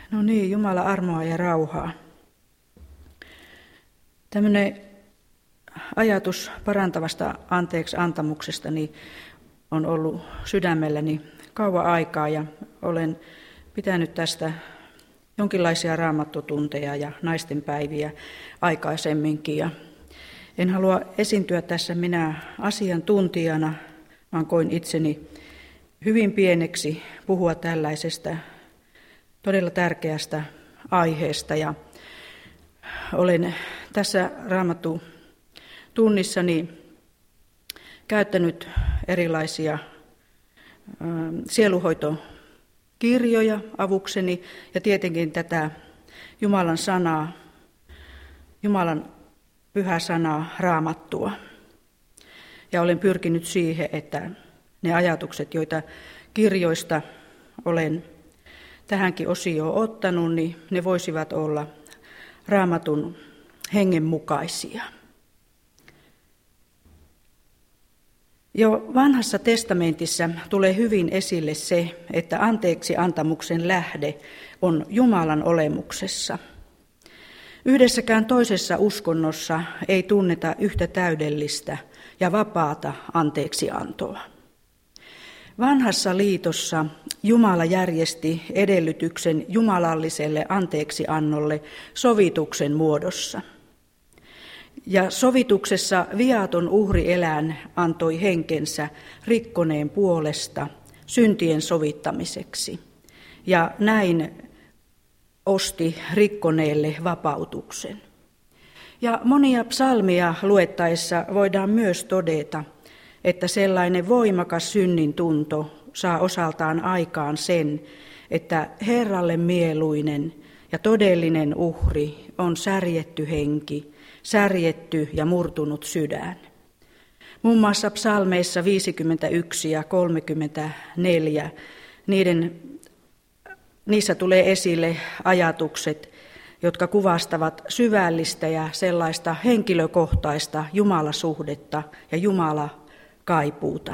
No niin, Jumala armoa ja rauhaa. Tämmöinen ajatus parantavasta anteeksi antamuksesta on ollut sydämelläni kauan aikaa ja olen pitänyt tästä jonkinlaisia raamattotunteja ja naistenpäiviä aikaisemminkin. Ja en halua esiintyä tässä minä asiantuntijana, vaan koin itseni hyvin pieneksi puhua tällaisesta todella tärkeästä aiheesta. Ja olen tässä Raamattu-tunnissani käyttänyt erilaisia sielunhoitokirjoja avukseni ja tietenkin tätä Jumalan sanaa, Jumalan pyhää sanaa, Raamattua. Ja olen pyrkinyt siihen, että ne ajatukset, joita kirjoista olen tähänkin osioon ottanut, niin ne voisivat olla Raamatun hengen mukaisia. Jo Vanhassa testamentissa tulee hyvin esille se, että anteeksi antamuksen lähde on Jumalan olemuksessa. Yhdessäkään toisessa uskonnossa ei tunneta yhtä täydellistä ja vapaata anteeksiantoa. Vanhassa liitossa Jumala järjesti edellytyksen jumalalliselle anteeksiannolle sovituksen muodossa. Ja sovituksessa viaton uhrieläin antoi henkensä rikkoneen puolesta syntien sovittamiseksi. Ja näin osti rikkoneelle vapautuksen. Ja monia psalmia luettaessa voidaan myös todeta, että sellainen voimakas synnin tunto saa osaltaan aikaan sen, että Herralle mieluinen ja todellinen uhri on särjetty henki, särjetty ja murtunut sydän. Muun muassa psalmeissa 51 ja 34, niissä tulee esille ajatukset, jotka kuvastavat syvällistä ja sellaista henkilökohtaista Jumalasuhdetta ja Jumalakaipuuta.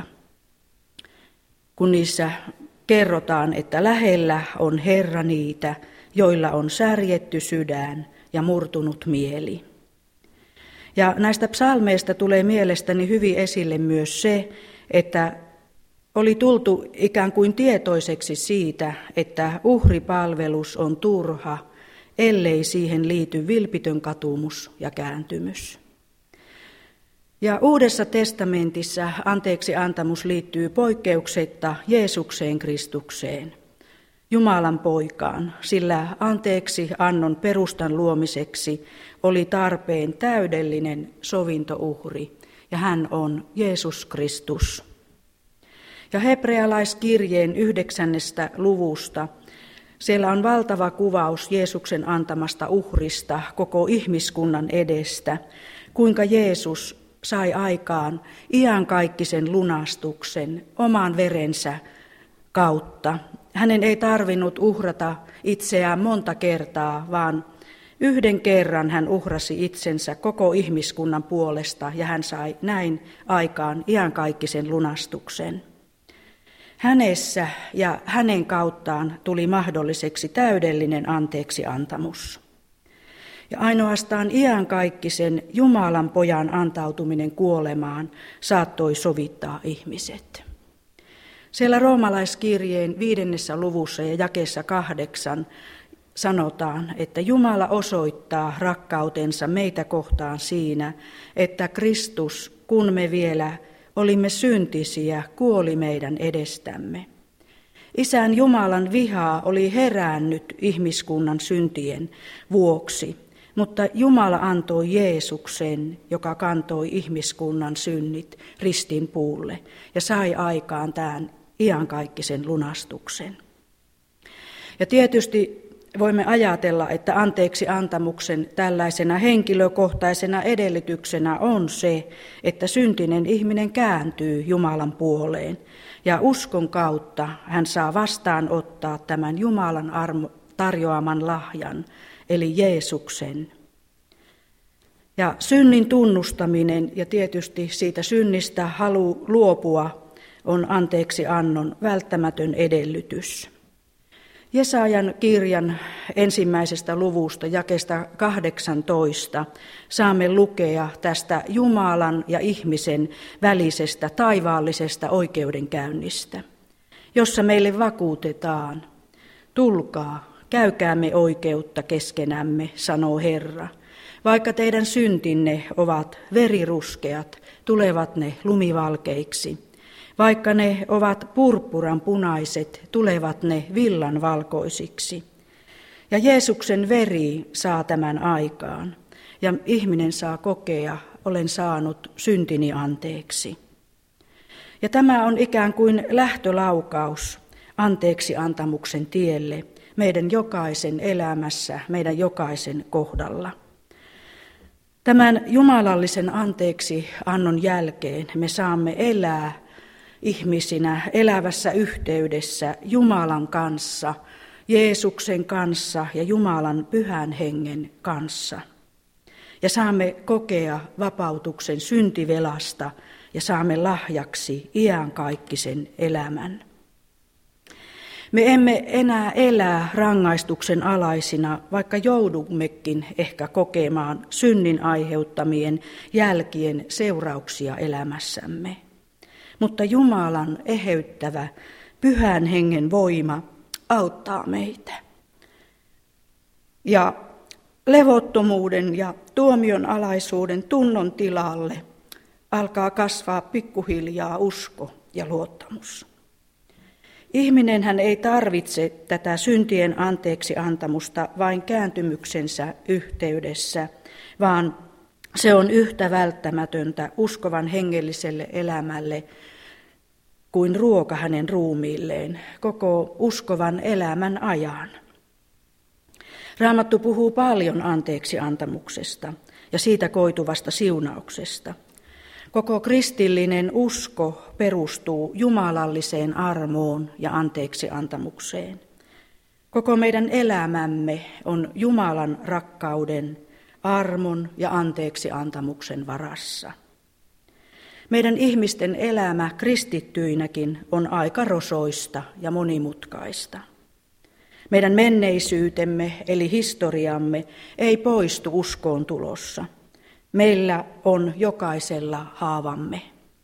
Kun niissä kerrotaan, että lähellä on Herra niitä, joilla on särjetty sydän ja murtunut mieli. Ja näistä psalmeista tulee mielestäni hyvin esille myös se, että oli tultu ikään kuin tietoiseksi siitä, että uhripalvelus on turha, ellei siihen liity vilpitön katumus ja kääntymys. Ja Uudessa testamentissa anteeksiantamus liittyy poikkeuksetta Jeesukseen Kristukseen, Jumalan poikaan, sillä anteeksi annon perustan luomiseksi oli tarpeen täydellinen sovintouhri, ja hän on Jeesus Kristus. Ja hebrealaiskirjeen 9. luvusta, siellä on valtava kuvaus Jeesuksen antamasta uhrista koko ihmiskunnan edestä, kuinka Jeesus sai aikaan iankaikkisen lunastuksen oman verensä kautta. Hänen ei tarvinnut uhrata itseään monta kertaa, vaan yhden kerran hän uhrasi itsensä koko ihmiskunnan puolesta ja hän sai näin aikaan iankaikkisen lunastuksen. Hänessä ja hänen kauttaan tuli mahdolliseksi täydellinen anteeksiantamus. Ja ainoastaan iankaikkisen Jumalan pojan antautuminen kuolemaan saattoi sovittaa ihmiset. Siellä roomalaiskirjeen 5. luvussa ja jakeessa 8 sanotaan, että Jumala osoittaa rakkautensa meitä kohtaan siinä, että Kristus, kun me vielä olimme syntisiä, kuoli meidän edestämme. Isän Jumalan vihaa oli herännyt ihmiskunnan syntien vuoksi, mutta Jumala antoi Jeesuksen, joka kantoi ihmiskunnan synnit ristin puulle ja sai aikaan tämän iankaikkisen lunastuksen. Ja tietysti voimme ajatella, että anteeksi antamuksen tällaisena henkilökohtaisena edellytyksenä on se, että syntinen ihminen kääntyy Jumalan puoleen ja uskon kautta hän saa vastaanottaa tämän Jumalan tarjoaman lahjan, eli Jeesuksen. Ja synnin tunnustaminen ja tietysti siitä synnistä halu luopua on anteeksiannon välttämätön edellytys. Jesajan kirjan ensimmäisestä luvusta, jakeesta 18, saamme lukea tästä Jumalan ja ihmisen välisestä taivaallisesta oikeudenkäynnistä, jossa meille vakuutetaan: tulkaa, käykäämme oikeutta keskenämme, sanoo Herra. Vaikka teidän syntinne ovat veriruskeat, tulevat ne lumivalkeiksi. Vaikka ne ovat purppuran punaiset, tulevat ne villan valkoisiksi. Ja Jeesuksen veri saa tämän aikaan, ja ihminen saa kokea: olen saanut syntini anteeksi. Ja tämä on ikään kuin lähtölaukaus anteeksi antamuksen tielle meidän jokaisen elämässä, meidän jokaisen kohdalla. Tämän jumalallisen anteeksi annon jälkeen me saamme elää ihmisinä elävässä yhteydessä Jumalan kanssa, Jeesuksen kanssa ja Jumalan pyhän hengen kanssa. Ja saamme kokea vapautuksen syntivelasta ja saamme lahjaksi iankaikkisen elämän. Me emme enää elää rangaistuksen alaisina, vaikka joudummekin ehkä kokemaan synnin aiheuttamien jälkien seurauksia elämässämme. Mutta Jumalan eheyttävä pyhän hengen voima auttaa meitä. Ja levottomuuden ja tuomionalaisuuden tunnon tilalle alkaa kasvaa pikkuhiljaa usko ja luottamus. Ihminenhän ei tarvitse tätä syntien anteeksi antamusta vain kääntymyksensä yhteydessä, vaan se on yhtä välttämätöntä uskovan hengelliselle elämälle kuin ruoka hänen ruumiilleen koko uskovan elämän ajan. Raamattu puhuu paljon anteeksi antamuksesta ja siitä koituvasta siunauksesta. Koko kristillinen usko perustuu jumalalliseen armoon ja anteeksi antamukseen. Koko meidän elämämme on Jumalan rakkauden, armon ja anteeksi antamuksen varassa. Meidän ihmisten elämä kristittyinäkin on aika rosoista ja monimutkaista. Meidän menneisyytemme eli historiamme ei poistu uskoon tulossa. Meillä on jokaisella haavamme.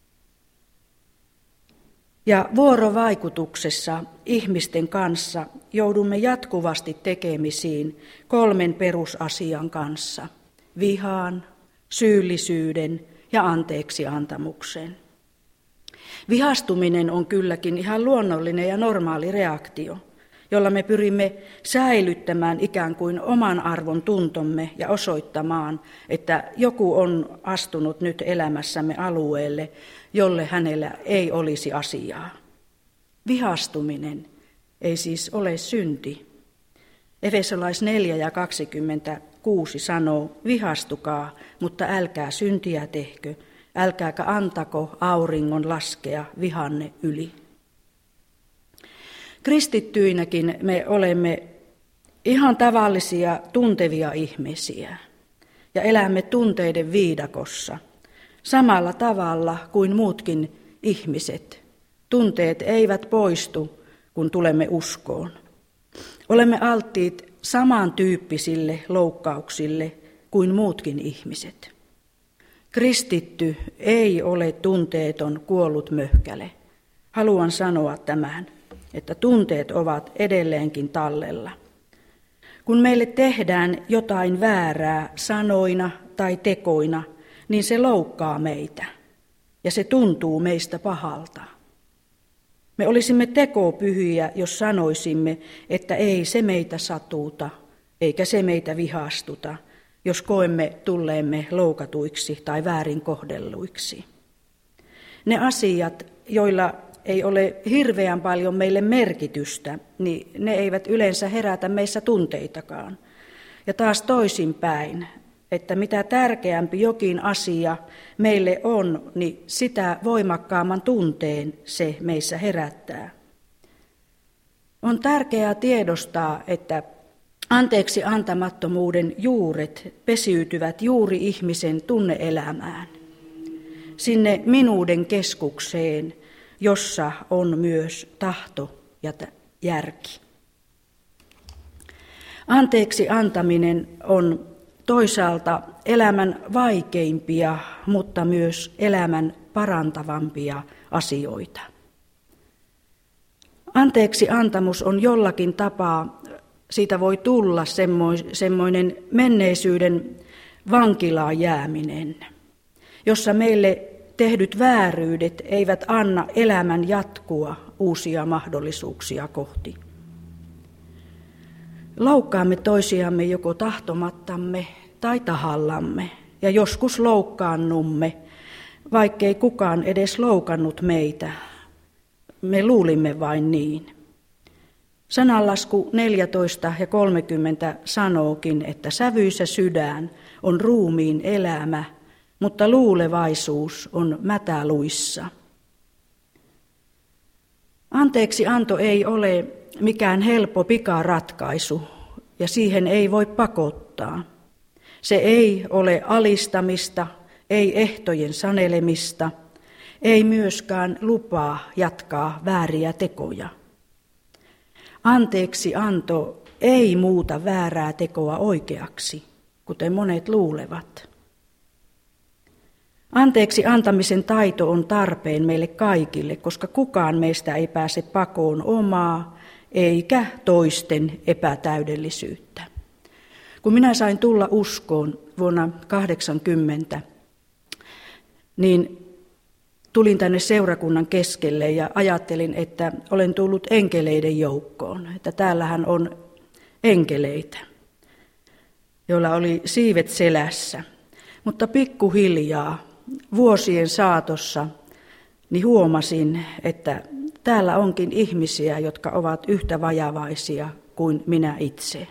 Ja vuorovaikutuksessa ihmisten kanssa joudumme jatkuvasti tekemisiin 3 perusasian kanssa: vihaan, syyllisyyden ja anteeksi antamuksen. Vihastuminen on kylläkin ihan luonnollinen ja normaali reaktio, jolla me pyrimme säilyttämään ikään kuin oman arvon tuntomme ja osoittamaan, että joku on astunut nyt elämässämme alueelle, jolle hänellä ei olisi asiaa. Vihastuminen ei siis ole synti. Efesolais 4:26 sanoo: vihastukaa, mutta älkää syntiä tehkö, älkääkä antako auringon laskea vihanne yli. Kristittyinäkin me olemme ihan tavallisia tuntevia ihmisiä ja elämme tunteiden viidakossa samalla tavalla kuin muutkin ihmiset. Tunteet eivät poistu, kun tulemme uskoon. Olemme alttiit samantyyppisille loukkauksille kuin muutkin ihmiset. Kristitty ei ole tunteeton kuollut möhkäle. Haluan sanoa tämän, että tunteet ovat edelleenkin tallella. Kun meille tehdään jotain väärää sanoina tai tekoina, niin se loukkaa meitä ja se tuntuu meistä pahalta. Me olisimme tekopyhiä, jos sanoisimme, että ei se meitä satuta eikä se meitä vihastuta, jos koemme tulleemme loukatuiksi tai väärin kohdelluiksi. Ne asiat, joilla ei ole hirveän paljon meille merkitystä, niin ne eivät yleensä herätä meissä tunteitakaan. Ja taas toisinpäin, että mitä tärkeämpi jokin asia meille on, niin sitä voimakkaamman tunteen se meissä herättää. On tärkeää tiedostaa, että anteeksi antamattomuuden juuret pesiytyvät juuri ihmisen tunneelämään, sinne minuuden keskukseen, jossa on myös tahto ja järki. Anteeksi antaminen on toisaalta elämän vaikeimpia, mutta myös elämän parantavampia asioita. Anteeksi antamus on jollakin tapaa, siitä voi tulla semmoinen menneisyyden vankilaan jääminen, jossa meille tehdyt vääryydet eivät anna elämän jatkua uusia mahdollisuuksia kohti. Loukkaamme toisiamme joko tahtomattamme tai tahallamme, ja joskus loukkaannumme, vaikkei kukaan edes loukannut meitä. Me luulimme vain niin. Sananlasku 14:30 sanookin, että sävyisä sydän on ruumiin elämä, mutta luulevaisuus on mätäluissa. Anteeksi anto ei ole mikään helppo pikaratkaisu, ja siihen ei voi pakottaa. Se ei ole alistamista, ei ehtojen sanelemista, ei myöskään lupaa jatkaa vääriä tekoja. Anteeksi anto ei muuta väärää tekoa oikeaksi, kuten monet luulevat. Anteeksi antamisen taito on tarpeen meille kaikille, koska kukaan meistä ei pääse pakoon omaa eikä toisten epätäydellisyyttä. Kun minä sain tulla uskoon vuonna 1980, niin tulin tänne seurakunnan keskelle ja ajattelin, että olen tullut enkeleiden joukkoon. Että täällähän on enkeleitä, joilla oli siivet selässä. Mutta pikkuhiljaa vuosien saatossa niin huomasin, että täällä onkin ihmisiä, jotka ovat yhtä vajavaisia kuin minä itse.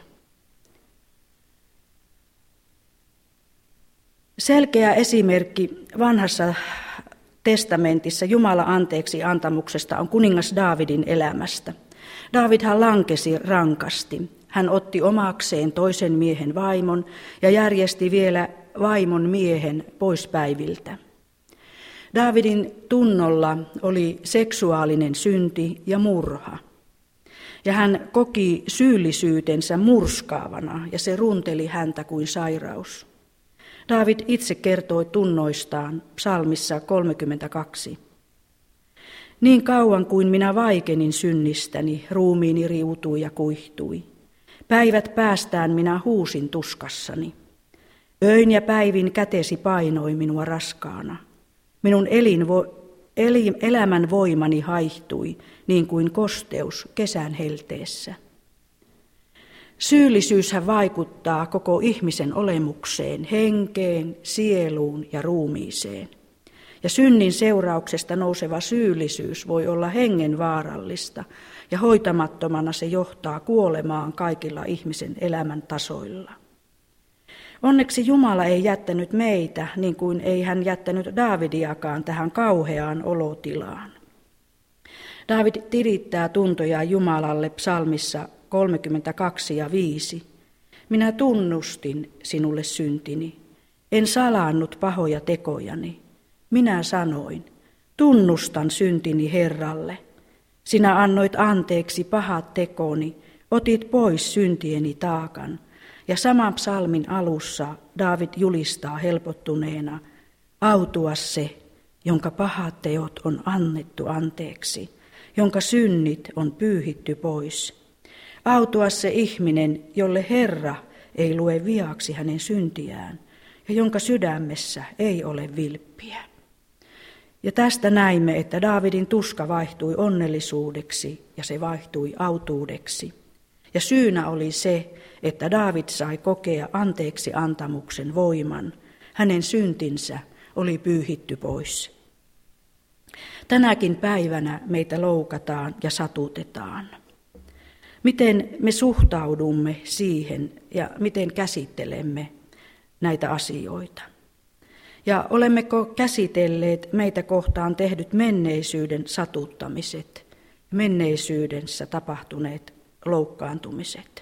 Selkeä esimerkki vanhassa testamentissa Jumalan anteeksi antamuksesta on kuningas Daavidin elämästä. Daavidhan lankesi rankasti. Hän otti omakseen toisen miehen vaimon ja järjesti vielä vaimon miehen pois päiviltä. Daavidin tunnolla oli seksuaalinen synti ja murha. Ja hän koki syyllisyytensä murskaavana ja se runteli häntä kuin sairaus. Daavid itse kertoi tunnoistaan psalmissa 32. Niin kauan kuin minä vaikenin synnistäni, ruumiini riutui ja kuihtui. Päivät päästään minä huusin tuskassani. Öin ja päivin kätesi painoi minua raskaana. Minun elämän voimani haihtui niin kuin kosteus kesän helteessä. Syyllisyyshän vaikuttaa koko ihmisen olemukseen, henkeen, sieluun ja ruumiiseen. Ja synnin seurauksesta nouseva syyllisyys voi olla hengenvaarallista ja hoitamattomana se johtaa kuolemaan kaikilla ihmisen elämän tasoilla. Onneksi Jumala ei jättänyt meitä, niin kuin ei hän jättänyt Daavidiakaan tähän kauheaan olotilaan. Daavid tilittää tuntoja Jumalalle psalmissa 32 ja 5. Minä tunnustin sinulle syntini, en salannut pahoja tekojani. Minä sanoin, tunnustan syntini Herralle. Sinä annoit anteeksi pahat tekoni, otit pois syntieni taakan. Ja saman psalmin alussa Daavid julistaa helpottuneena, autua se, jonka pahat teot on annettu anteeksi, jonka synnit on pyyhitty pois. Autua se ihminen, jolle Herra ei lue viaksi hänen syntiään ja jonka sydämessä ei ole vilppiä. Ja tästä näimme, että Daavidin tuska vaihtui onnellisuudeksi ja se vaihtui autuudeksi. Ja syynä oli se, että Daavid sai kokea anteeksi antamuksen voiman. Hänen syntinsä oli pyyhitty pois. Tänäkin päivänä meitä loukataan ja satutetaan. Miten me suhtaudumme siihen ja miten käsittelemme näitä asioita? Ja olemmeko käsitelleet meitä kohtaan tehdyt menneisyyden satuttamiset, menneisyydessä tapahtuneet loukkaantumiset?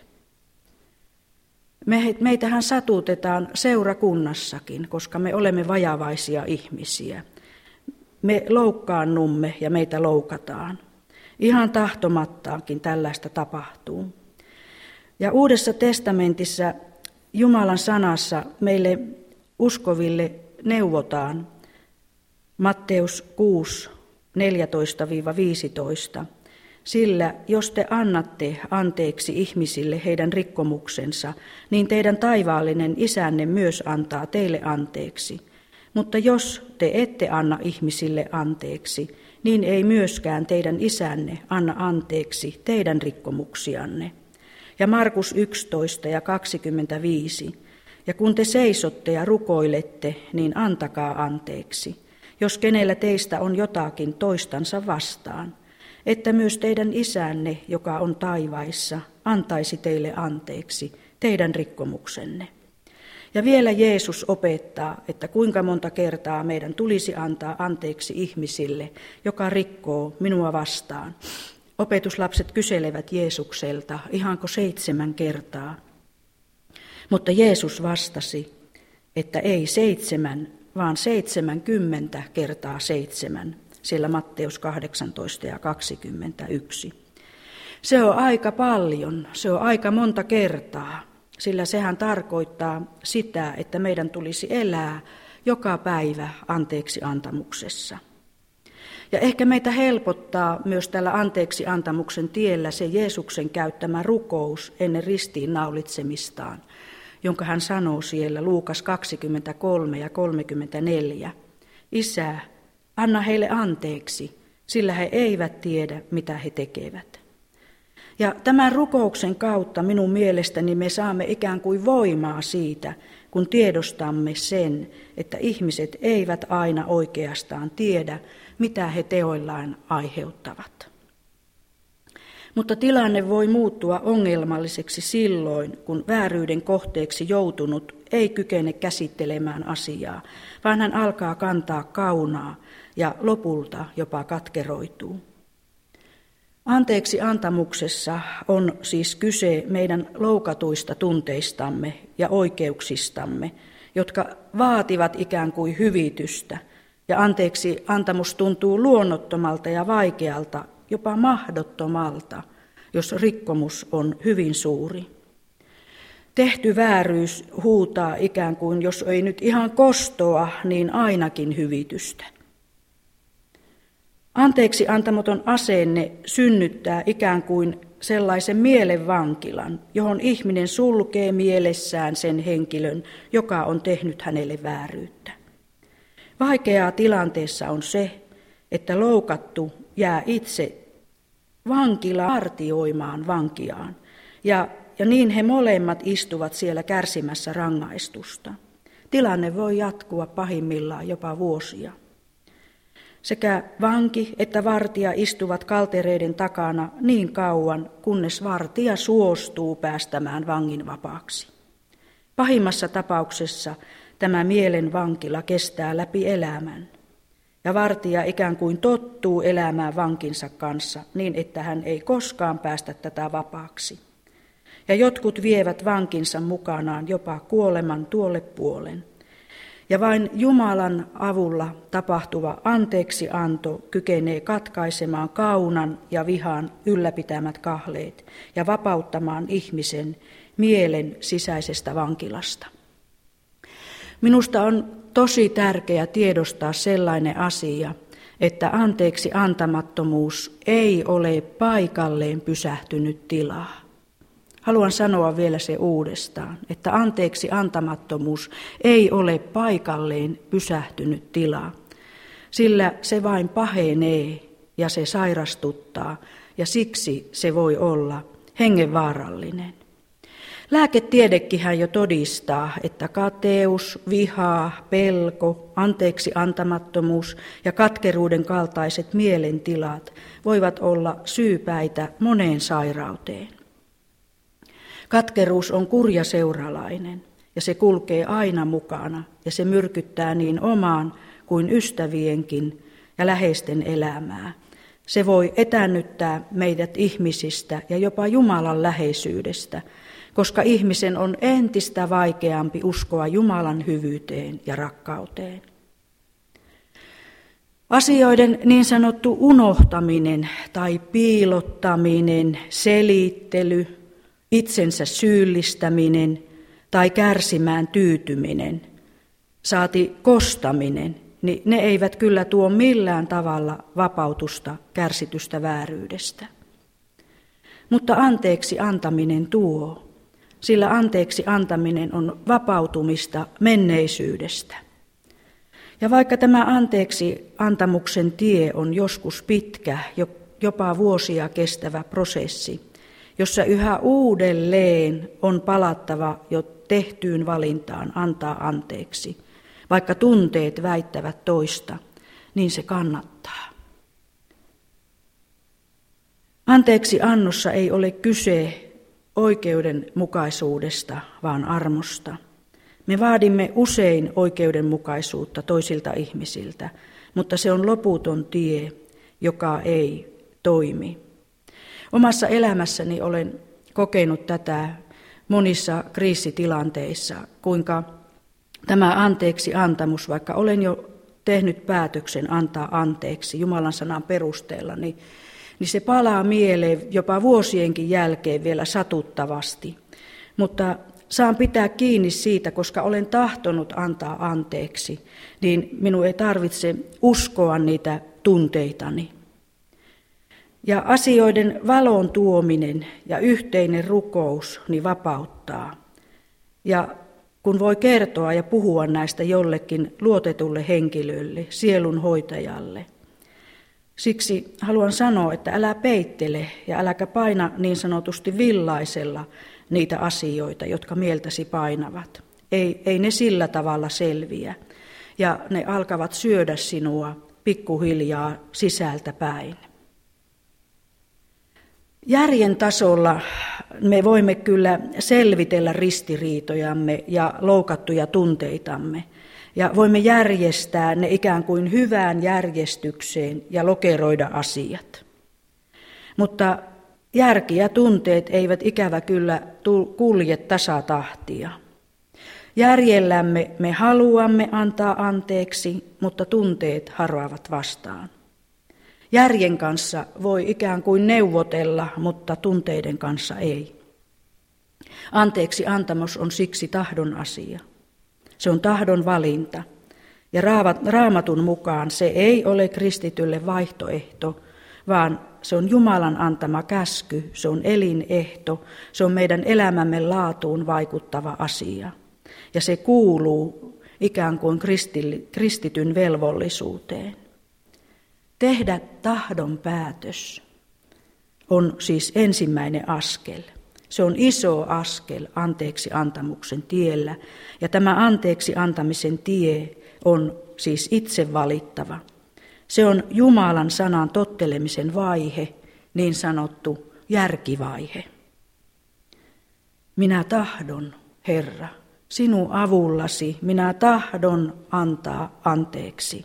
Meitähän satutetaan seurakunnassakin, koska me olemme vajavaisia ihmisiä. Me loukkaannumme ja meitä loukataan. Ihan tahtomattaankin tällaista tapahtuu. Ja Uudessa testamentissa Jumalan sanassa meille uskoville neuvotaan Matteus 6, 14-15. Sillä jos te annatte anteeksi ihmisille heidän rikkomuksensa, niin teidän taivaallinen isänne myös antaa teille anteeksi. Mutta jos te ette anna ihmisille anteeksi, niin ei myöskään teidän isänne anna anteeksi teidän rikkomuksianne. Ja Markus 11 ja 25. Ja kun te seisotte ja rukoilette, niin antakaa anteeksi, jos kenellä teistä on jotakin toistansa vastaan, että myös teidän isänne, joka on taivaissa, antaisi teille anteeksi teidän rikkomuksenne. Ja vielä Jeesus opettaa, että kuinka monta kertaa meidän tulisi antaa anteeksi ihmisille, joka rikkoo minua vastaan. Opetuslapset kyselevät Jeesukselta, ihanko 7 kertaa? Mutta Jeesus vastasi, että ei 7, vaan 70 kertaa 7, siellä Matteus 18 ja 21. Se on aika paljon, se on aika monta kertaa, sillä sehän tarkoittaa sitä, että meidän tulisi elää joka päivä anteeksi antamuksessa. Ja ehkä meitä helpottaa myös tällä anteeksi antamuksen tiellä se Jeesuksen käyttämä rukous ennen ristiin naulitsemistaan, jonka hän sanoo siellä Luukas 23 ja 34. Isä, anna heille anteeksi, sillä he eivät tiedä, mitä he tekevät. Ja tämän rukouksen kautta minun mielestäni me saamme ikään kuin voimaa siitä, kun tiedostamme sen, että ihmiset eivät aina oikeastaan tiedä, mitä he teoillaan aiheuttavat. Mutta tilanne voi muuttua ongelmalliseksi silloin, kun vääryyden kohteeksi joutunut ei kykene käsittelemään asiaa, vaan hän alkaa kantaa kaunaa ja lopulta jopa katkeroituu. Anteeksi antamuksessa on siis kyse meidän loukatuista tunteistamme ja oikeuksistamme, jotka vaativat ikään kuin hyvitystä. Ja anteeksi antamus tuntuu luonnottomalta ja vaikealta, jopa mahdottomalta, jos rikkomus on hyvin suuri. Tehty vääryys huutaa ikään kuin, jos ei nyt ihan kostoa, niin ainakin hyvitystä. Anteeksi antamaton asenne synnyttää ikään kuin sellaisen mielenvankilan, johon ihminen sulkee mielessään sen henkilön, joka on tehnyt hänelle vääryyttä. Vaikeaa tilanteessa on se, että loukattu jää itse vankilaan vartioimaan vankiaan, ja niin he molemmat istuvat siellä kärsimässä rangaistusta. Tilanne voi jatkua pahimmillaan jopa vuosia. Sekä vanki että vartija istuvat kaltereiden takana niin kauan, kunnes vartija suostuu päästämään vangin vapaaksi. Pahimmassa tapauksessa tämä mielen vankila kestää läpi elämän, ja vartija ikään kuin tottuu elämään vankinsa kanssa niin, että hän ei koskaan päästä tätä vapaaksi. Ja jotkut vievät vankinsa mukanaan jopa kuoleman tuolle puolen. Ja vain Jumalan avulla tapahtuva anteeksianto kykenee katkaisemaan kaunan ja vihan ylläpitämät kahleet ja vapauttamaan ihmisen mielen sisäisestä vankilasta. Minusta on tosi tärkeää tiedostaa sellainen asia, että anteeksi antamattomuus ei ole paikalleen pysähtynyt tilaa. Haluan sanoa vielä se uudestaan, että anteeksi antamattomuus ei ole paikalleen pysähtynyt tila, sillä se vain pahenee ja se sairastuttaa ja siksi se voi olla hengenvaarallinen. Lääketiedekinhän jo todistaa, että kateus, viha, pelko, anteeksi antamattomuus ja katkeruuden kaltaiset mielentilat voivat olla syypäitä moneen sairauteen. Katkeruus on kurja seuralainen ja se kulkee aina mukana ja se myrkyttää niin omaan kuin ystävienkin ja läheisten elämää. Se voi etäännyttää meidät ihmisistä ja jopa Jumalan läheisyydestä, koska ihmisen on entistä vaikeampi uskoa Jumalan hyvyyteen ja rakkauteen. Asioiden niin sanottu unohtaminen tai piilottaminen, selittely itsensä syyllistäminen tai kärsimään tyytyminen, saati kostaminen, niin ne eivät kyllä tuo millään tavalla vapautusta kärsitystä vääryydestä. Mutta anteeksi antaminen tuo, sillä anteeksi antaminen on vapautumista menneisyydestä. Ja vaikka tämä anteeksi antamuksen tie on joskus pitkä, jopa vuosia kestävä prosessi, jossa yhä uudelleen on palattava jo tehtyyn valintaan antaa anteeksi, vaikka tunteet väittävät toista, niin se kannattaa. Anteeksi annossa ei ole kyse oikeudenmukaisuudesta, vaan armosta. Me vaadimme usein oikeudenmukaisuutta toisilta ihmisiltä, mutta se on loputon tie, joka ei toimi. Omassa elämässäni olen kokenut tätä monissa kriisitilanteissa, kuinka tämä anteeksi antamus, vaikka olen jo tehnyt päätöksen antaa anteeksi Jumalan sanan perusteella, niin se palaa mieleen jopa vuosienkin jälkeen vielä satuttavasti. Mutta saan pitää kiinni siitä, koska olen tahtonut antaa anteeksi, niin minun ei tarvitse uskoa niitä tunteitani. Ja asioiden valon tuominen ja yhteinen rukous niin vapauttaa. Ja kun voi kertoa ja puhua näistä jollekin luotetulle henkilölle, sielunhoitajalle. Siksi haluan sanoa, että älä peittele ja äläkä paina niin sanotusti villaisella niitä asioita, jotka mieltäsi painavat. Ei ne sillä tavalla selviä. Ja ne alkavat syödä sinua pikkuhiljaa sisältä päin. Järjen tasolla me voimme kyllä selvitellä ristiriitojamme ja loukattuja tunteitamme. Ja voimme järjestää ne ikään kuin hyvään järjestykseen ja lokeroida asiat. Mutta järki ja tunteet eivät ikävä kyllä kulje tasatahtia. Järjellämme me haluamme antaa anteeksi, mutta tunteet haroavat vastaan. Järjen kanssa voi ikään kuin neuvotella, mutta tunteiden kanssa ei. Anteeksi antamus on siksi tahdon asia. Se on tahdon valinta. Ja Raamatun mukaan se ei ole kristitylle vaihtoehto, vaan se on Jumalan antama käsky, se on elinehto, se on meidän elämämme laatuun vaikuttava asia. Ja se kuuluu ikään kuin kristityn velvollisuuteen. Tehdä tahdon päätös on siis ensimmäinen askel. Se on iso askel anteeksi antamuksen tiellä, ja tämä anteeksi antamisen tie on siis itse valittava. Se on Jumalan sanan tottelemisen vaihe, niin sanottu järkivaihe. Minä tahdon, Herra, sinun avullasi, minä tahdon antaa anteeksi.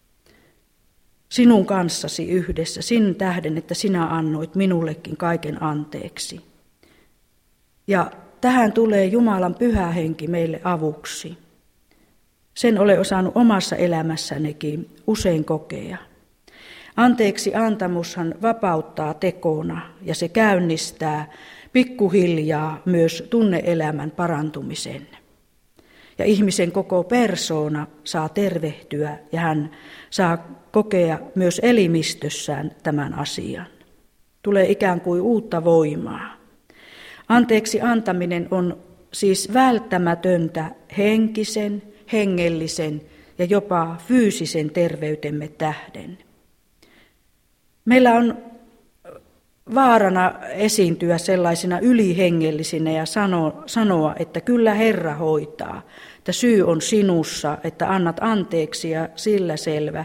Sinun kanssasi yhdessä, sin tähden, että sinä annoit minullekin kaiken anteeksi. Ja tähän tulee Jumalan pyhä henki meille avuksi. Sen olen osannut omassa elämässänikin usein kokea. Anteeksi antamushan vapauttaa tekona ja se käynnistää pikkuhiljaa myös tunne-elämän parantumisen. Ja ihmisen koko persoona saa tervehtyä ja hän saa kokea myös elimistössään tämän asian. Tulee ikään kuin uutta voimaa. Anteeksi antaminen on siis välttämätöntä henkisen, hengellisen ja jopa fyysisen terveytemme tähden. Meillä on vaarana esiintyä sellaisina ylihengellisinä ja sanoa, että kyllä Herra hoitaa, että syy on sinussa, että annat anteeksi ja sillä selvä.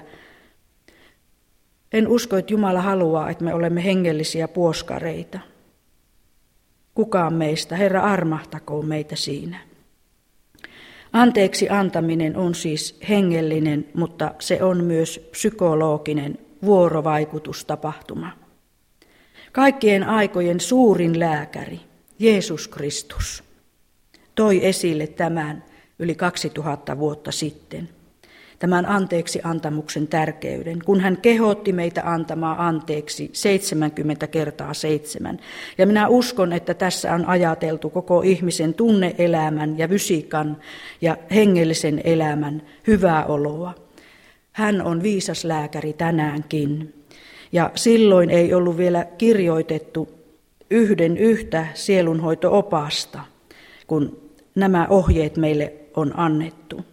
En usko, että Jumala haluaa, että me olemme hengellisiä puoskareita. Kukaan meistä, Herra armahtakoon meitä siinä. Anteeksi antaminen on siis hengellinen, mutta se on myös psykologinen vuorovaikutustapahtuma. Kaikkien aikojen suurin lääkäri, Jeesus Kristus, toi esille tämän yli 2000 vuotta sitten. tämän anteeksi antamuksen tärkeyden, kun hän kehotti meitä antamaan anteeksi 70 kertaa 7. Ja minä uskon, että tässä on ajateltu koko ihmisen tunneelämän ja fysiikan ja hengellisen elämän hyvää oloa. Hän on viisas lääkäri tänäänkin. Ja silloin ei ollut vielä kirjoitettu yhtä sielunhoito-opasta, kun nämä ohjeet meille on annettu.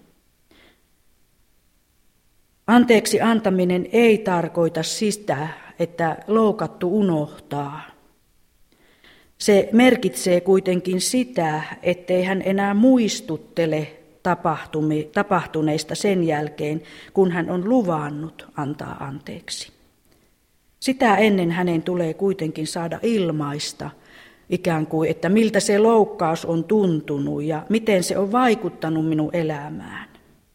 Anteeksi antaminen ei tarkoita sitä, että loukattu unohtaa. Se merkitsee kuitenkin sitä, ettei hän enää muistuttele tapahtuneista sen jälkeen, kun hän on luvannut antaa anteeksi. Sitä ennen hänen tulee kuitenkin saada ilmaista, ikään kuin, että miltä se loukkaus on tuntunut ja miten se on vaikuttanut minun elämään.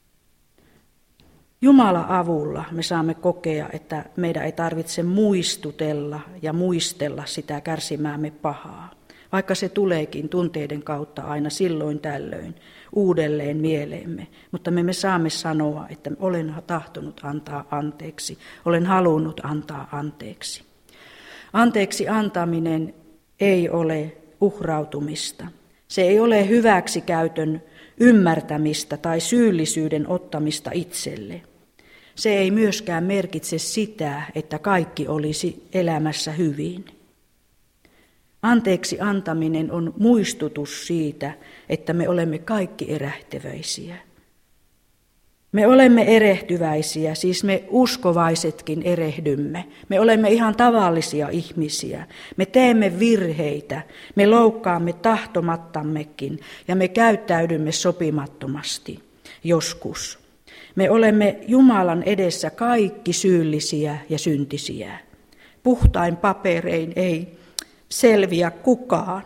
Jumalan avulla me saamme kokea, että meidän ei tarvitse muistutella ja muistella sitä kärsimäämme pahaa, vaikka se tuleekin tunteiden kautta aina silloin tällöin uudelleen mieleemme. Mutta me saamme sanoa, että olen tahtonut antaa anteeksi, olen halunnut antaa anteeksi. Anteeksi antaminen ei ole uhrautumista. Se ei ole hyväksikäytön ymmärtämistä tai syyllisyyden ottamista itselle. Se ei myöskään merkitse sitä, että kaikki olisi elämässä hyvin. Anteeksi antaminen on muistutus siitä, että me olemme kaikki erehtyväisiä. Me olemme erehtyväisiä, siis me uskovaisetkin erehdymme. Me olemme ihan tavallisia ihmisiä. Me teemme virheitä, me loukkaamme tahtomattammekin ja me käyttäydymme sopimattomasti joskus. Me olemme Jumalan edessä kaikki syyllisiä ja syntisiä. Puhtain paperein ei selviä kukaan.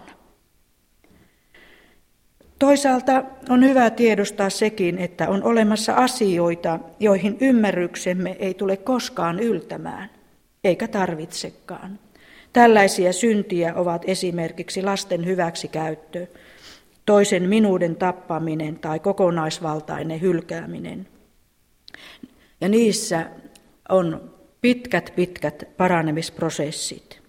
Toisaalta on hyvä tiedostaa sekin, että on olemassa asioita, joihin ymmärryksemme ei tule koskaan yltämään, eikä tarvitsekaan. Tällaisia syntiä ovat esimerkiksi lasten hyväksikäyttö, toisen minuuden tappaminen tai kokonaisvaltainen hylkääminen. Ja niissä on pitkät paranemisprosessit.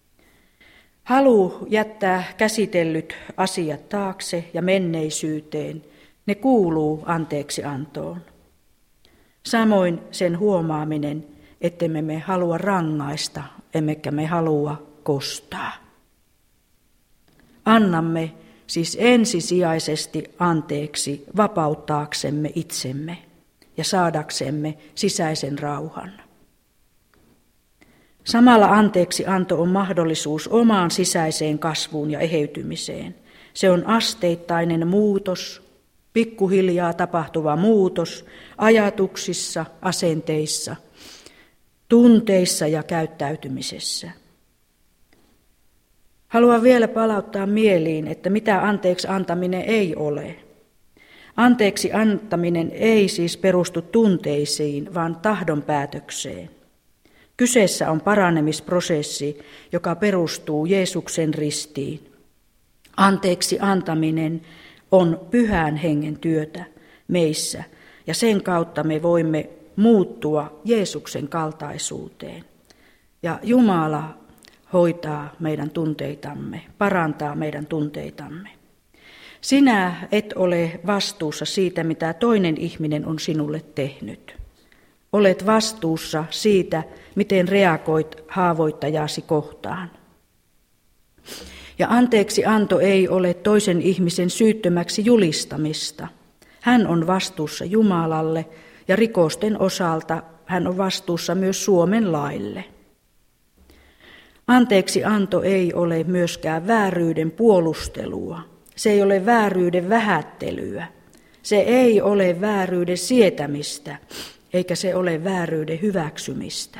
Halu jättää käsitellyt asiat taakse ja menneisyyteen, ne kuuluu anteeksiantoon. Samoin sen huomaaminen, ettemme me halua rangaista, emmekä me halua kostaa. Annamme siis ensisijaisesti anteeksi vapauttaaksemme itsemme ja saadaksemme sisäisen rauhan. Samalla anteeksianto on mahdollisuus omaan sisäiseen kasvuun ja eheytymiseen. Se on asteittainen muutos, pikkuhiljaa tapahtuva muutos ajatuksissa, asenteissa, tunteissa ja käyttäytymisessä. Haluan vielä palauttaa mieliin, että mitä anteeksi antaminen ei ole. Anteeksi antaminen ei siis perustu tunteisiin, vaan tahdonpäätökseen. Kyseessä on paranemisprosessi, joka perustuu Jeesuksen ristiin. Anteeksi antaminen on Pyhän Hengen työtä meissä, ja sen kautta me voimme muuttua Jeesuksen kaltaisuuteen. Ja Jumala hoitaa meidän tunteitamme, parantaa meidän tunteitamme. Sinä et ole vastuussa siitä, mitä toinen ihminen on sinulle tehnyt. Olet vastuussa siitä, miten reagoit haavoittajasi kohtaan. Ja anteeksianto ei ole toisen ihmisen syyttömäksi julistamista. Hän on vastuussa Jumalalle ja rikosten osalta hän on vastuussa myös Suomen laille. Anteeksianto ei ole myöskään vääryyden puolustelua. Se ei ole vääryyden vähättelyä. Se ei ole vääryyden sietämistä, eikä se ole vääryyden hyväksymistä.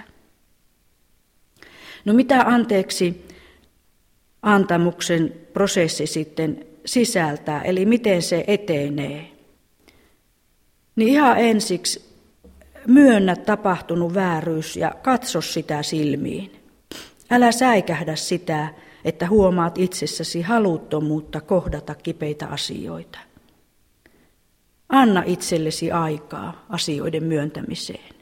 No mitä anteeksi antamuksen prosessi sitten sisältää, eli miten se etenee? Niin ihan ensiksi myönnä tapahtunut vääryys ja katso sitä silmiin. Älä säikähdä sitä, että huomaat itsessäsi haluttomuutta kohdata kipeitä asioita. Anna itsellesi aikaa asioiden myöntämiseen.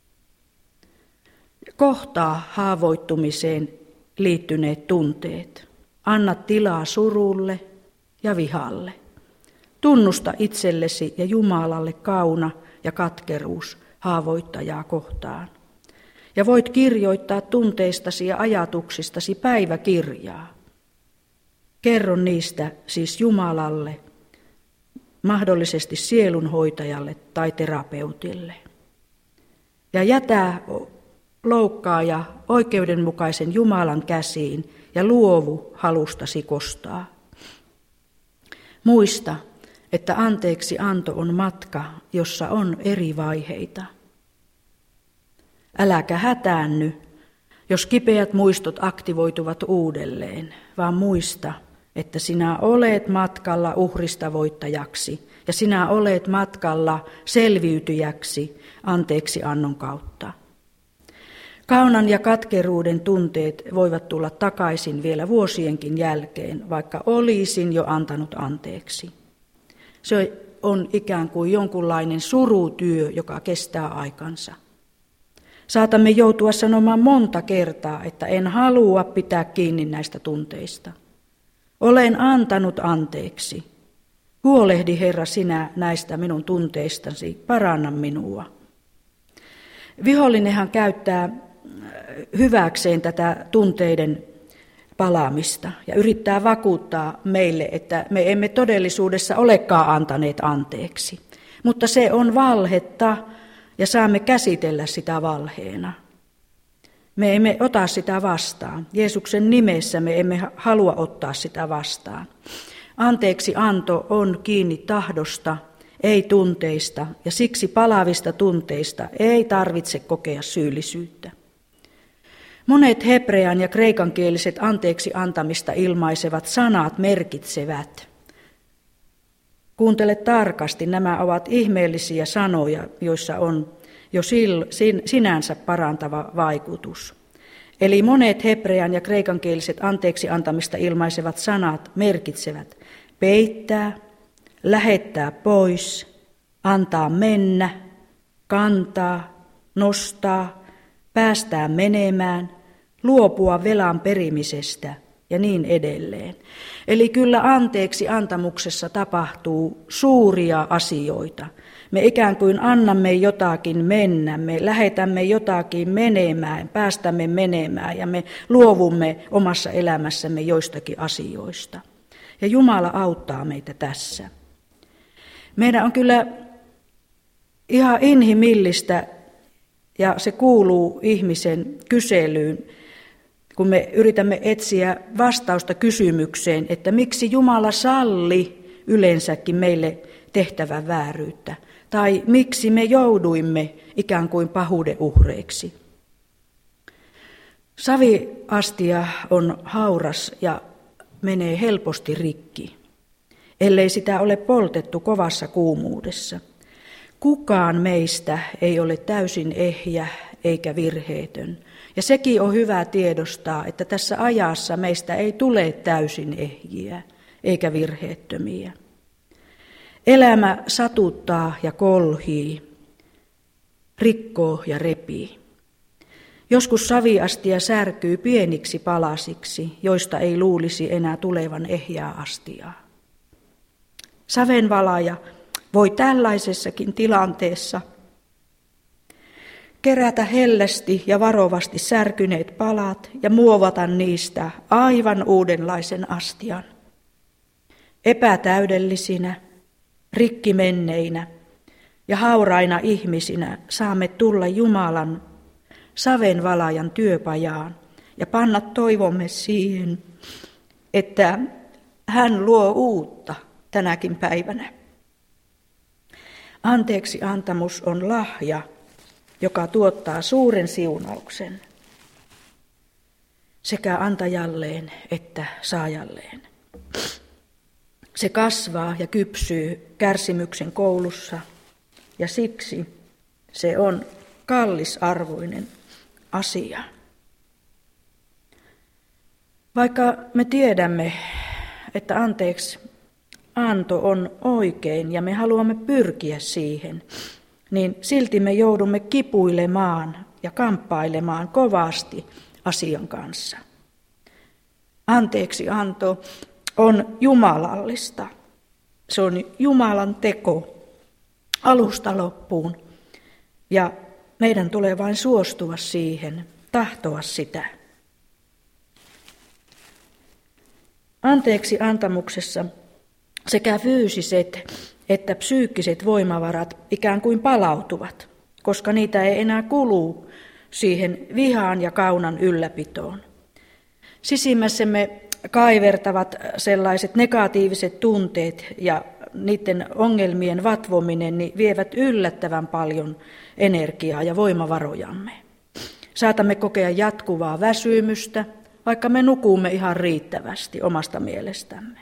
Kohtaa haavoittumiseen liittyneet tunteet. Anna tilaa surulle ja vihalle. Tunnusta itsellesi ja Jumalalle kauna ja katkeruus haavoittajaa kohtaan. Ja voit kirjoittaa tunteistasi ja ajatuksistasi päiväkirjaa. Kerro niistä siis Jumalalle, mahdollisesti sielunhoitajalle tai terapeutille. Ja jätä loukkaaja oikeudenmukaisen Jumalan käsiin ja luovu halustasi kostaa. Muista, että anteeksi anto on matka, jossa on eri vaiheita. Äläkä hätäänny, jos kipeät muistot aktivoituvat uudelleen, vaan muista, että sinä olet matkalla uhrista voittajaksi ja sinä olet matkalla selviytyjäksi anteeksi annon kautta. Kaunan ja katkeruuden tunteet voivat tulla takaisin vielä vuosienkin jälkeen, vaikka olisin jo antanut anteeksi. Se on ikään kuin jonkunlainen surutyö, joka kestää aikansa. Saatamme joutua sanomaan monta kertaa, että en halua pitää kiinni näistä tunteista. Olen antanut anteeksi. Huolehdi, Herra, sinä näistä minun tunteistasi, paranna minua. Vihollinenhan käyttää hyväkseen tätä tunteiden palaamista ja yrittää vakuuttaa meille, että me emme todellisuudessa olekaan antaneet anteeksi. Mutta se on valhetta ja saamme käsitellä sitä valheena. Me emme ota sitä vastaan. Jeesuksen nimessä me emme halua ottaa sitä vastaan. Anteeksi anto on kiinni tahdosta, ei tunteista, ja siksi palavista tunteista ei tarvitse kokea syyllisyyttä. Monet hebrean ja kreikankieliset anteeksi antamista ilmaisevat sanat merkitsevät. Kuuntele tarkasti, nämä ovat ihmeellisiä sanoja, joissa on jo sinänsä parantava vaikutus. Eli monet hebrean ja kreikankieliset anteeksi antamista ilmaisevat sanat merkitsevät peittää, lähettää pois, antaa mennä, kantaa, nostaa, päästää menemään, luopua velan perimisestä ja niin edelleen. Eli kyllä anteeksi antamuksessa tapahtuu suuria asioita. Me ikään kuin annamme jotakin mennä, me lähetämme jotakin menemään, päästämme menemään ja me luovumme omassa elämässämme joistakin asioista. Ja Jumala auttaa meitä tässä. Meidän on kyllä ihan inhimillistä ja se kuuluu ihmisen kyselyyn, kun me yritämme etsiä vastausta kysymykseen, että miksi Jumala salli yleensäkin meille tehtävän vääryyttä, tai miksi me jouduimme ikään kuin pahuuden uhreiksi. Saviastia on hauras ja menee helposti rikki, ellei sitä ole poltettu kovassa kuumuudessa. Kukaan meistä ei ole täysin ehjä eikä virheetön. Ja sekin on hyvä tiedostaa, että tässä ajassa meistä ei tule täysin ehjiä eikä virheettömiä. Elämä satuttaa ja kolhii, rikkoo ja repii. Joskus saviastia särkyy pieniksi palasiksi, joista ei luulisi enää tulevan ehjää astiaa. Savenvalaja voi tällaisessakin tilanteessa kerätä hellästi ja varovasti särkyneet palat ja muovata niistä aivan uudenlaisen astian. Epätäydellisinä, rikki menneinä ja hauraina ihmisinä saamme tulla Jumalan savenvalajan työpajaan ja panna toivomme siihen, että hän luo uutta tänäkin päivänä. Anteeksi antamus on lahja, joka tuottaa suuren siunauksen sekä antajalleen että saajalleen. Se kasvaa ja kypsyy kärsimyksen koulussa ja siksi se on kallisarvoinen asia. Vaikka me tiedämme, että anteeksi anto on oikein ja me haluamme pyrkiä siihen, niin silti me joudumme kipuilemaan ja kamppailemaan kovasti asian kanssa. Anteeksianto on jumalallista. Se on Jumalan teko alusta loppuun ja meidän tulee vain suostua siihen, tahtoa sitä. Anteeksi antamuksessa sekä fyysiset että psyykkiset voimavarat ikään kuin palautuvat, koska niitä ei enää kulu siihen vihaan ja kaunan ylläpitoon. Sisimmässämme kaivertavat sellaiset negatiiviset tunteet ja niiden ongelmien vatvominen niin vievät yllättävän paljon energiaa ja voimavarojamme. Saatamme kokea jatkuvaa väsymystä, vaikka me nukumme ihan riittävästi omasta mielestämme.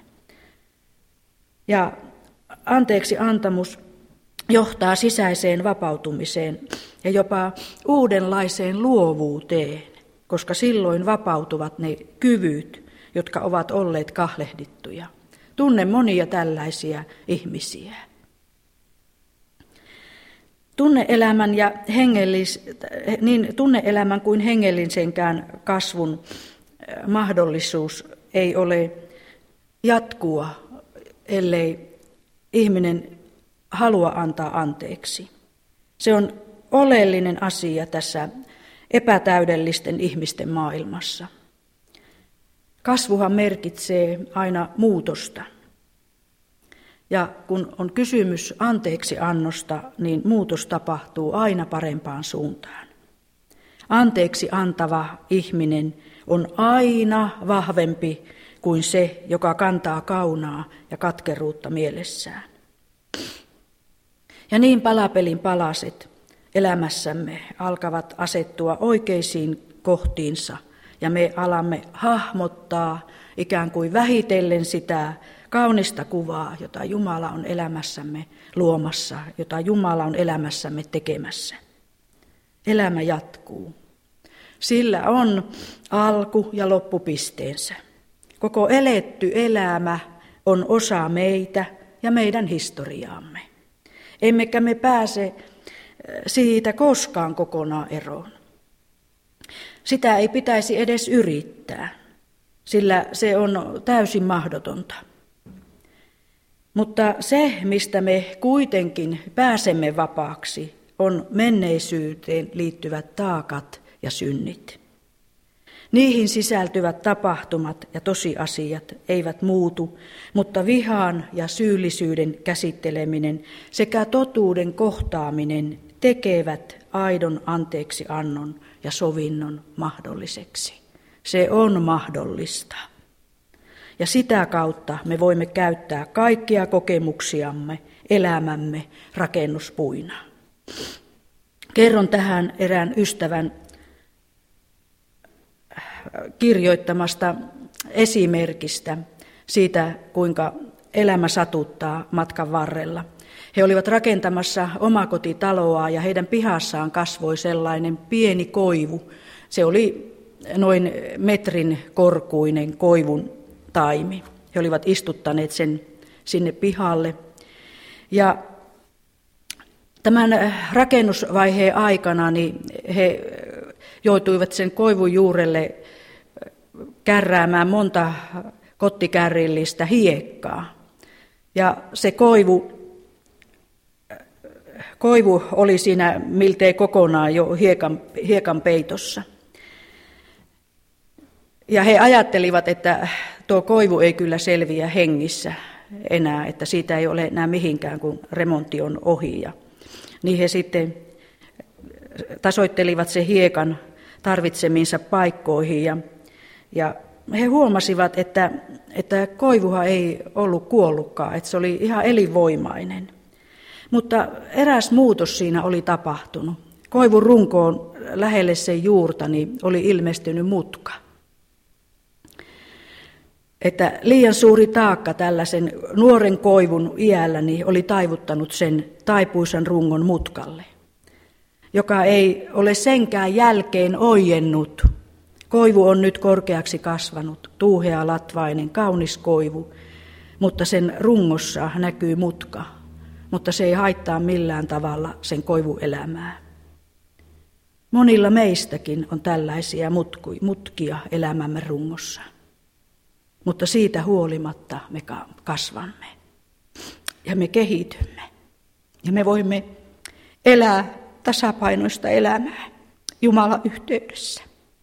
Ja anteeksi antamus johtaa sisäiseen vapautumiseen ja jopa uudenlaiseen luovuuteen, koska silloin vapautuvat ne kyvyt, jotka ovat olleet kahlehdittuja. Tunnen monia tällaisia ihmisiä. Niin tunne-elämän kuin hengellisenkään kasvun mahdollisuus ei ole jatkua, ellei ihminen halua antaa anteeksi. Se on oleellinen asia tässä epätäydellisten ihmisten maailmassa. Kasvuhan merkitsee aina muutosta. Ja kun on kysymys anteeksiannosta, niin muutos tapahtuu aina parempaan suuntaan. Anteeksi antava ihminen on aina vahvempi kuin se, joka kantaa kaunaa ja katkeruutta mielessään. Ja niin palapelin palaset elämässämme alkavat asettua oikeisiin kohtiinsa, ja me alamme hahmottaa ikään kuin vähitellen sitä kaunista kuvaa, jota Jumala on elämässämme luomassa, jota Jumala on elämässämme tekemässä. Elämä jatkuu. Sillä on alku- ja loppupisteensä. Koko eletty elämä on osa meitä ja meidän historiaamme. Emmekä me pääse siitä koskaan kokonaan eroon. Sitä ei pitäisi edes yrittää, sillä se on täysin mahdotonta. Mutta se, mistä me kuitenkin pääsemme vapaaksi, on menneisyyteen liittyvät taakat ja synnit. Niihin sisältyvät tapahtumat ja tosiasiat eivät muutu, mutta vihan ja syyllisyyden käsitteleminen sekä totuuden kohtaaminen tekevät aidon anteeksiannon ja sovinnon mahdolliseksi. Se on mahdollista. Ja sitä kautta me voimme käyttää kaikkia kokemuksiamme, elämämme rakennuspuina. Kerron tähän erään ystävän kirjoittamasta esimerkistä siitä, kuinka elämä satuttaa matkan varrella. He olivat rakentamassa omakotitaloa ja heidän pihassaan kasvoi sellainen pieni koivu. Se oli noin metrin korkuinen koivun taimi. He olivat istuttaneet sen sinne pihalle. Ja tämän rakennusvaiheen aikana niin he joutuivat sen koivun juurelle kärräämään monta kottikärrillistä hiekkaa. Ja se koivu oli siinä miltei kokonaan jo hiekan peitossa. Ja he ajattelivat, että tuo koivu ei kyllä selviä hengissä enää, että siitä ei ole enää mihinkään, kun remontti on ohi. Ja niin he sitten tasoittelivat se hiekan tarvitsemiinsa paikkoihin ja he huomasivat, että koivuhan ei ollut kuollutkaan, että se oli ihan elinvoimainen. Mutta eräs muutos siinä oli tapahtunut. Koivun runkoon lähelle sen juurta niin oli ilmestynyt mutka. Että liian suuri taakka tällaisen nuoren koivun iällä niin oli taivuttanut sen taipuisan rungon mutkalle, joka ei ole senkään jälkeen ojennut. Koivu on nyt korkeaksi kasvanut, tuuhea latvainen, kaunis koivu, mutta sen rungossa näkyy mutka, mutta se ei haittaa millään tavalla sen koivuelämää. Monilla meistäkin on tällaisia mutkia elämämme rungossa, mutta siitä huolimatta me kasvamme ja me kehitymme ja me voimme elää tasapainoista elämää Jumalan yhteydessä.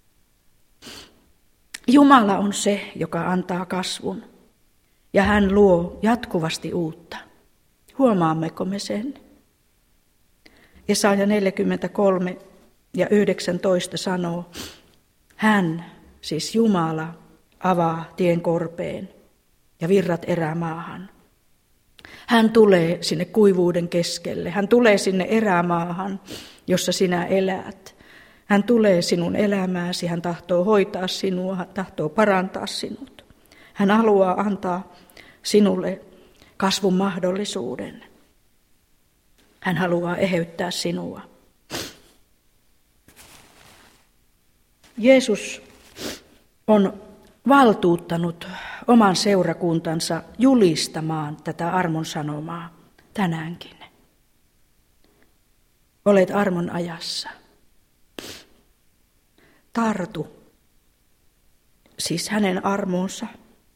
Jumala on se, joka antaa kasvun ja hän luo jatkuvasti uutta. Huomaammeko me sen? Jesaja 43 ja 19 sanoo, hän, siis Jumala, avaa tien korpeen ja virrat erämaahan. Hän tulee sinne kuivuuden keskelle, hän tulee sinne erämaahan, jossa sinä elät. Hän tulee sinun elämääsi, hän tahtoo hoitaa sinua, hän tahtoo parantaa sinut. Hän haluaa antaa sinulle kasvun mahdollisuuden. Hän haluaa eheyttää sinua. Jeesus on valtuuttanut oman seurakuntansa julistamaan tätä armon sanomaa tänäänkin. Olet armon ajassa. Tartu, siis hänen armonsa.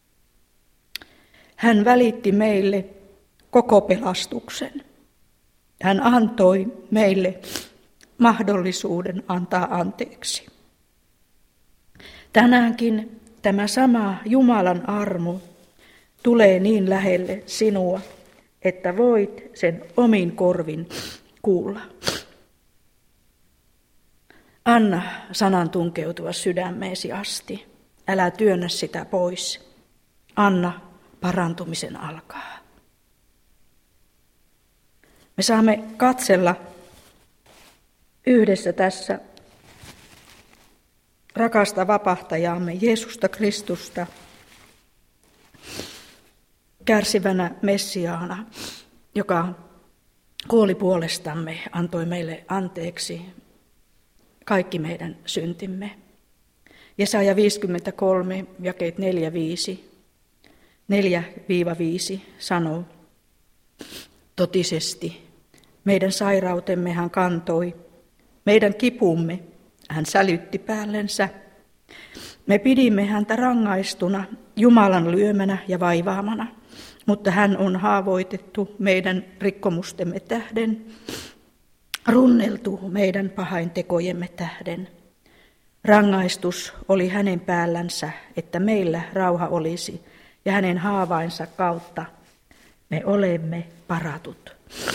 Hän välitti meille koko pelastuksen. Hän antoi meille mahdollisuuden antaa anteeksi. Tänäänkin tämä sama Jumalan armo tulee niin lähelle sinua, että voit sen omin korvin kuulla. Anna sanan tunkeutua sydämeesi asti. Älä työnnä sitä pois. Anna parantumisen alkaa. Me saamme katsella yhdessä tässä rakasta vapahtajaamme Jeesusta Kristusta kärsivänä Messiaana, joka kuoli puolestamme, antoi meille anteeksi kaikki meidän syntimme. Jesaja 53, jakeet 4-5 sanoo, totisesti meidän sairautemme hän kantoi, meidän kipumme hän sälytti päällensä. Me pidimme häntä rangaistuna, Jumalan lyömänä ja vaivaamana, mutta hän on haavoitettu meidän rikkomustemme tähden, runneltu meidän pahaintekojemme tähden. Rangaistus oli hänen päällänsä, että meillä rauha olisi, ja hänen haavainsa kautta me olemme paratut.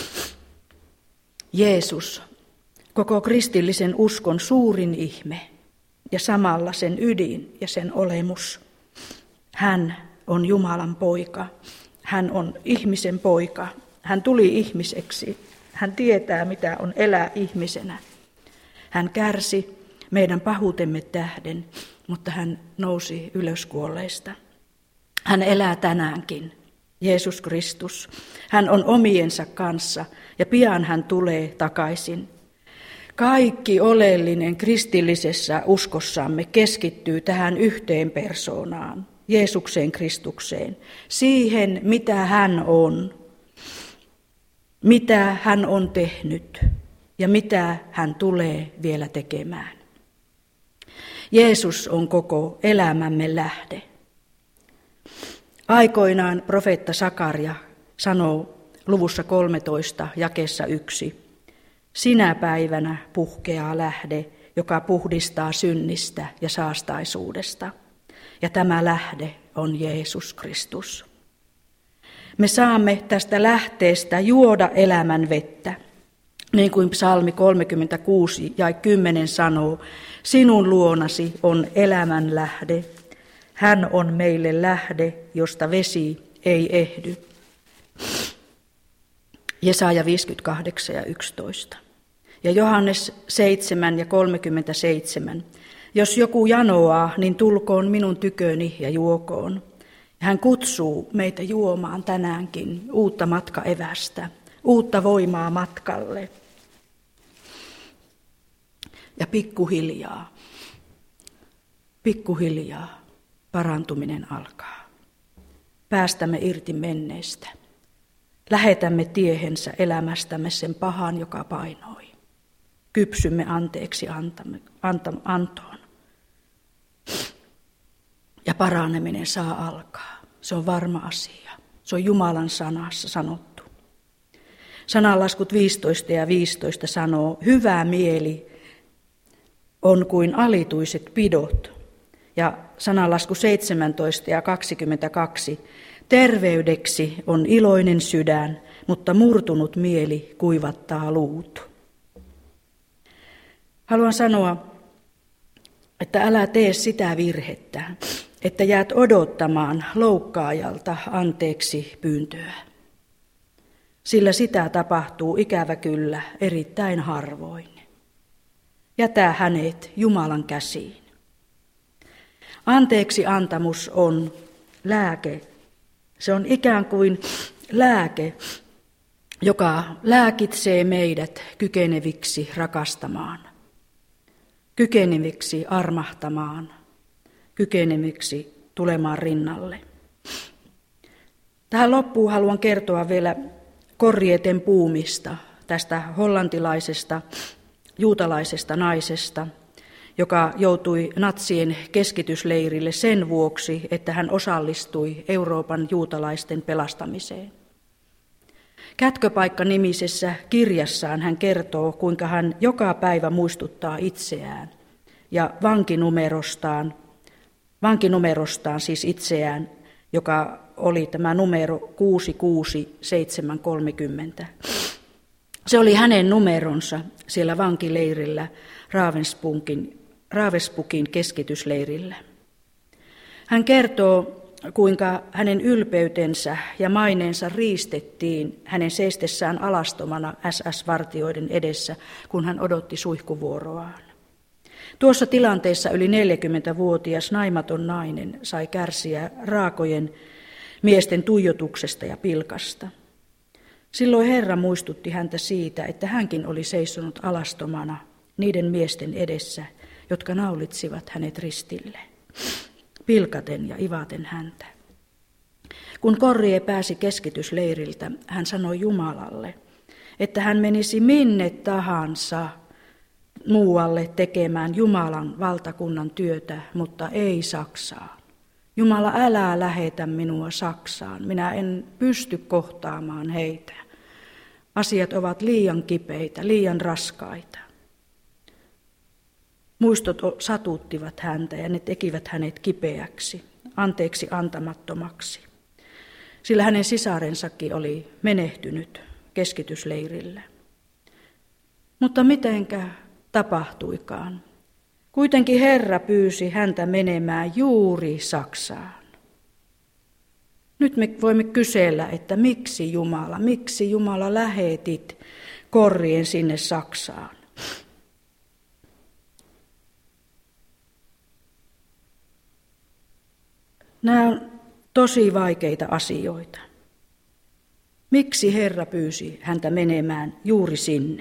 Jeesus, koko kristillisen uskon suurin ihme ja samalla sen ydin ja sen olemus. Hän on Jumalan poika, hän on ihmisen poika, hän tuli ihmiseksi, hän tietää mitä on elää ihmisenä. Hän kärsi meidän pahuutemme tähden, mutta hän nousi ylös kuolleista. Hän elää tänäänkin, Jeesus Kristus. Hän on omiensa kanssa ja pian hän tulee takaisin. Kaikki oleellinen kristillisessä uskossamme keskittyy tähän yhteen persoonaan, Jeesukseen Kristukseen, siihen mitä hän on, mitä hän on tehnyt ja mitä hän tulee vielä tekemään. Jeesus on koko elämämme lähde. Aikoinaan profeetta Sakaria sanoo luvussa 13, jakeessa 1, sinä päivänä puhkeaa lähde, joka puhdistaa synnistä ja saastaisuudesta. Ja tämä lähde on Jeesus Kristus. Me saamme tästä lähteestä juoda elämän vettä. Niin kuin psalmi 36 ja 10 sanoo, sinun luonasi on elämän lähde. Hän on meille lähde, josta vesi ei ehdy. Jesaja 58 ja 11. Ja Johannes 7 ja 37. Jos joku janoaa, niin tulkoon minun tyköni ja juokoon. Hän kutsuu meitä juomaan tänäänkin uutta matkaevästä, uutta voimaa matkalle. Ja pikkuhiljaa parantuminen alkaa. päästämme irti menneestä. Lähetämme tiehensä elämästämme sen pahan, joka painoi. Kypsymme anteeksi antoon. Ja paraneminen saa alkaa. Se on varma asia. Se on Jumalan sanassa sanottu. Sananlaskut 15 ja 15 sanoo, hyvä mieli on kuin alituiset pidot. Ja sananlasku 17 ja 22, terveydeksi on iloinen sydän, mutta murtunut mieli kuivattaa luut. Haluan sanoa, että älä tee sitä virhettä, että jäät odottamaan loukkaajalta anteeksi pyyntöä. Sillä sitä tapahtuu ikävä kyllä erittäin harvoin. Jätä hänet Jumalan käsiin. Anteeksi antamus on lääke. Se on ikään kuin lääke, joka lääkitsee meidät kykeneviksi rakastamaan, kykeneviksi armahtamaan, kykeneviksi tulemaan rinnalle. Tähän loppuun haluan kertoa vielä Corrie ten Boomista, tästä hollantilaisesta juutalaisesta naisesta, joka joutui natsien keskitysleirille sen vuoksi, että hän osallistui Euroopan juutalaisten pelastamiseen. Kätköpaikka-nimisessä kirjassaan hän kertoo, kuinka hän joka päivä muistuttaa itseään ja vankinumerostaan siis itseään, joka oli tämä numero 66730. Se oli hänen numeronsa siellä vankileirillä Ravensbrückin keskitysleirillä. Hän kertoo, kuinka hänen ylpeytensä ja maineensa riistettiin hänen seistessään alastomana SS-vartijoiden edessä, kun hän odotti suihkuvuoroaan. Tuossa tilanteessa yli 40-vuotias naimaton nainen sai kärsiä raakojen miesten tuijotuksesta ja pilkasta. Silloin Herra muistutti häntä siitä, että hänkin oli seisonut alastomana niiden miesten edessä, jotka naulitsivat hänet ristille, pilkaten ja ivaten häntä. Kun Corrie pääsi keskitysleiriltä, hän sanoi Jumalalle, että hän menisi minne tahansa muualle tekemään Jumalan valtakunnan työtä, mutta ei Saksaan. Jumala, älä lähetä minua Saksaan, minä en pysty kohtaamaan heitä. Asiat ovat liian kipeitä, liian raskaita. Muistot satuttivat häntä ja ne tekivät hänet kipeäksi, anteeksi antamattomaksi. Sillä hänen sisarensakin oli menehtynyt keskitysleirillä. Mutta mitenkä tapahtuikaan? Kuitenkin Herra pyysi häntä menemään juuri Saksaan. Nyt me voimme kysellä, että miksi Jumala lähetit Corrien sinne Saksaan? Nämä on tosi vaikeita asioita. Miksi Herra pyysi häntä menemään juuri sinne?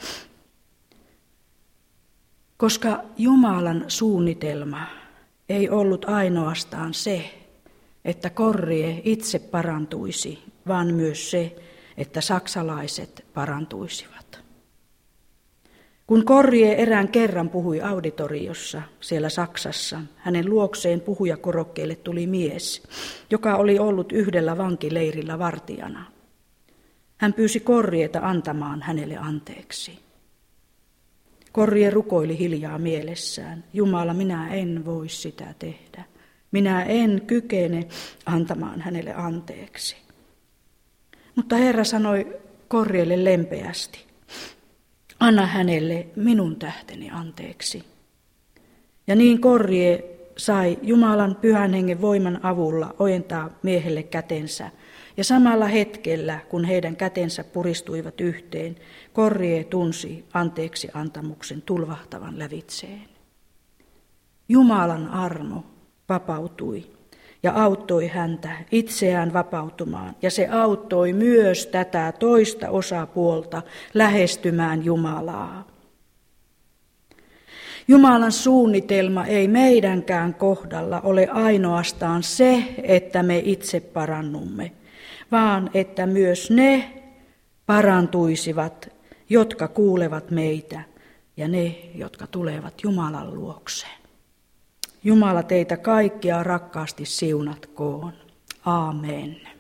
Koska Jumalan suunnitelma ei ollut ainoastaan se, että Corrie itse parantuisi, vaan myös se, että saksalaiset parantuisivat. Kun Corrie erään kerran puhui auditoriossa siellä Saksassa, hänen luokseen puhujakorokkeelle tuli mies, joka oli ollut yhdellä vankileirillä vartijana. Hän pyysi Corrieta antamaan hänelle anteeksi. Corrie rukoili hiljaa mielessään, Jumala, minä en voi sitä tehdä. Minä en kykene antamaan hänelle anteeksi. Mutta Herra sanoi Corrielle lempeästi, anna hänelle minun tähteni anteeksi. Ja niin Corrie sai Jumalan pyhän hengen voiman avulla ojentaa miehelle kätensä. Ja samalla hetkellä, kun heidän kätensä puristuivat yhteen, Corrie tunsi anteeksi antamuksen tulvahtavan lävitseen. Jumalan armo vapautui ja auttoi häntä itseään vapautumaan, ja se auttoi myös tätä toista osapuolta lähestymään Jumalaa. Jumalan suunnitelma ei meidänkään kohdalla ole ainoastaan se, että me itse parannumme, vaan että myös ne parantuisivat, jotka kuulevat meitä, ja ne, jotka tulevat Jumalan luokseen. Jumala teitä kaikkia rakkaasti siunatkoon. Aamen.